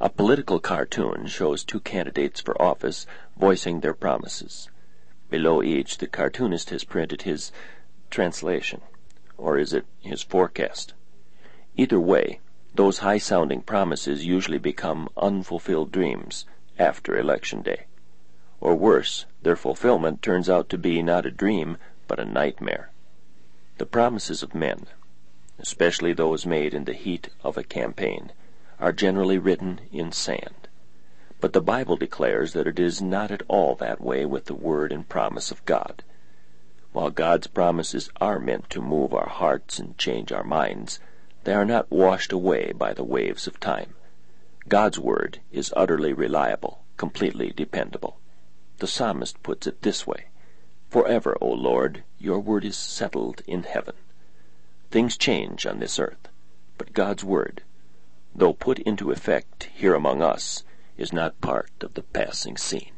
A political cartoon shows two candidates for office voicing their promises. Below each, the cartoonist has printed his translation, or is it his forecast? Either way, those high-sounding promises usually become unfulfilled dreams after Election Day. Or worse, their fulfillment turns out to be not a dream, but a nightmare. The promises of men, especially those made in the heat of a campaign, are generally written in sand. But the Bible declares that it is not at all that way with the word and promise of God. While God's promises are meant to move our hearts and change our minds, they are not washed away by the waves of time. God's word is utterly reliable, completely dependable. The psalmist puts it this way: "Forever, O Lord, your word is settled in heaven." Things change on this earth, but God's word, though put into effect here among us, is not part of the passing scene.